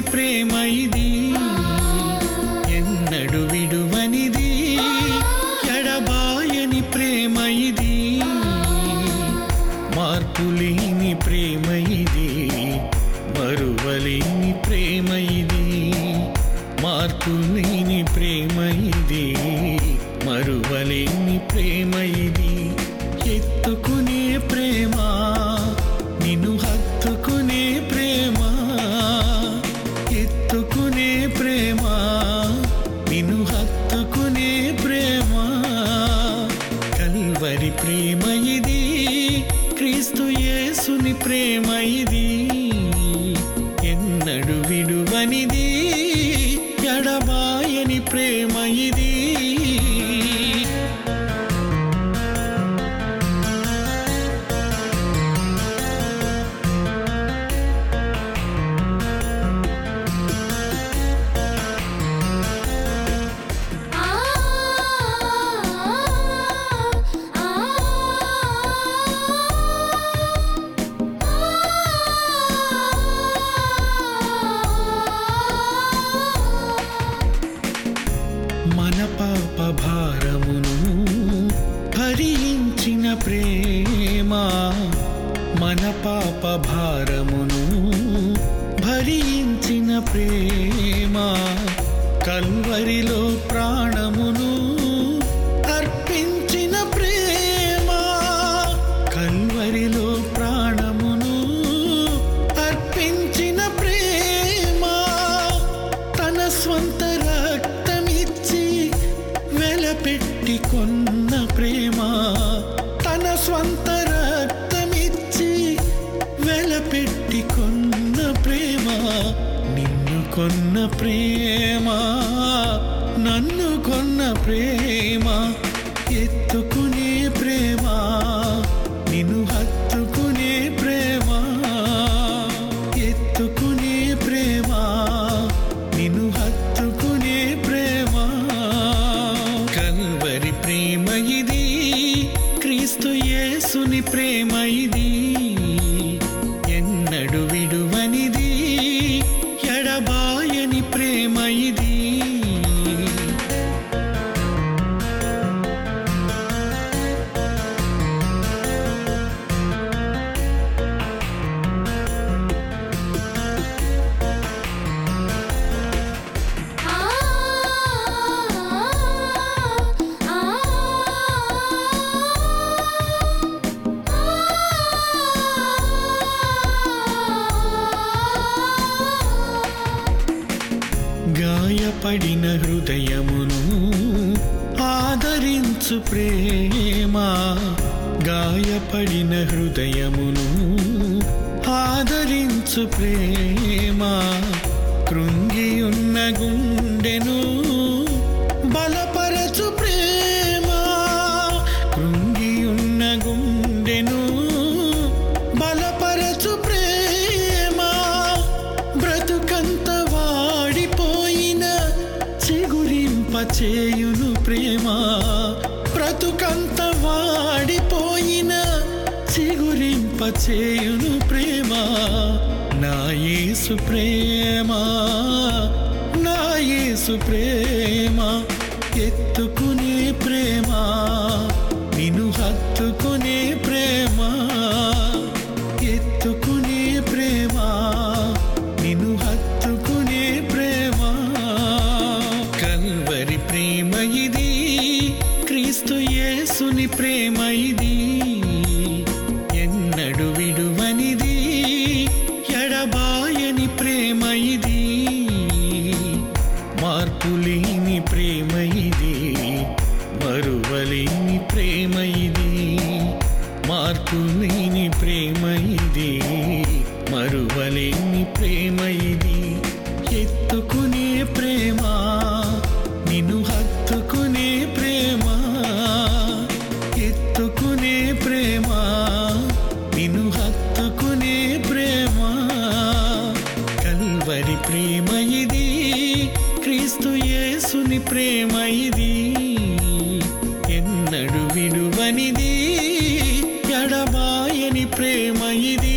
ప్రేమ ఇది, ఎన్నడు విడువనిది, ఎడబాయని ప్రేమ ఇది, మార్పులేని ప్రేమ ఇది, మరువలేని ప్రేమ ఇది, మార్పులేని ప్రేమ ఇది, మరువలేని ప్రేమ ఇది. ఎత్తుకునే ప్రేమ, నిన్ను హత్తుకునే ప్రేమ, ఎత్తుకునే ప్రేమ, నిన్ను హత్తుకునే ప్రేమ, కల్వరి ప్రేమ ఇది, క్రీస్తు యేసుని ప్రేమ ఇది, ఎన్నడు విడువనిది, ఎడబాయని ప్రేమ ఇది. మన పాప భారమును భరించిన ప్రేమ, మన పాప భారమును భరించిన ప్రేమ, కల్వరిలో ప్రాణమును అర్పించిన ప్రేమ, కల్వరిలో ప్రాణమును అర్పించిన ప్రేమ, తన స్వంత వెలపెట్టి కొన్న ప్రేమ, తన స్వంత రక్తమిచ్చి వెలపెట్టి కొన్న ప్రేమ, నిన్ను కొన్న ప్రేమ, నన్ను కొన్న ప్రేమ, ఎత్తుకునే ప్రేమ, నిన్ను హత్తుకునే ప్రేమ, ఎత్తుకునే ప్రేమ, నిన్ను హత్తుకునే ప్రేమ, కల్వరి ప్రేమ ఇది, క్రీస్తు యేసుని ప్రేమ ఇది, ఎన్నడు విడువనిది, ఎడబాయని ప్రేమ ఇది. గాయపడిన హృదయమును ఆదరించు ప్రేమ, గాయపడిన హృదయమును ఆదరించు ప్రేమ, కృంగియున్న గుండెను బలపరచు ప్రేమ, కృంగియున్న గుండెను బలపరచు ప్రేమ, బ్రతుకంత వాడిపోయిన చిగురింపచేయును ప్రేమ, బ్రతుకంత వాడిపోయిన చిగురింపచేయును ప్రేమ, నా యేసు ప్రేమ, నా యేసు ప్రేమ, ఎత్తుకునే ప్రేమ, నిన్ను హత్తుకునే ప్రేమ, ఎత్తుకునే ప్రేమ, నిన్ను హత్తుకునే ప్రేమ, కల్వరి ప్రేమ ఇది, క్రీస్తు యేసుని ప్రేమ ఇది, ఎన్నడు విడువనిది, ఎడబాయని ప్రేమ ఇది, మార్పులేని ప్రేమ ఇది, మరువలేని ప్రేమ ఇది, మార్పులేని ప్రేమ ఇది, మరువలేని ప్రేమ ఇది, ఎత్తుకునే ప్రేమ, నిన్ను హత్తుకునే ప్రేమ, ఎత్తుకునే ప్రేమ, నిన్ను హత్తుకునే ప్రేమ, కల్వరి ప్రేమ ఇది, క్రీస్తు యేసుని ప్రేమ ఇది, ఎన్నడు విడువనిది, ఎడబాయని ప్రేమ ఇది.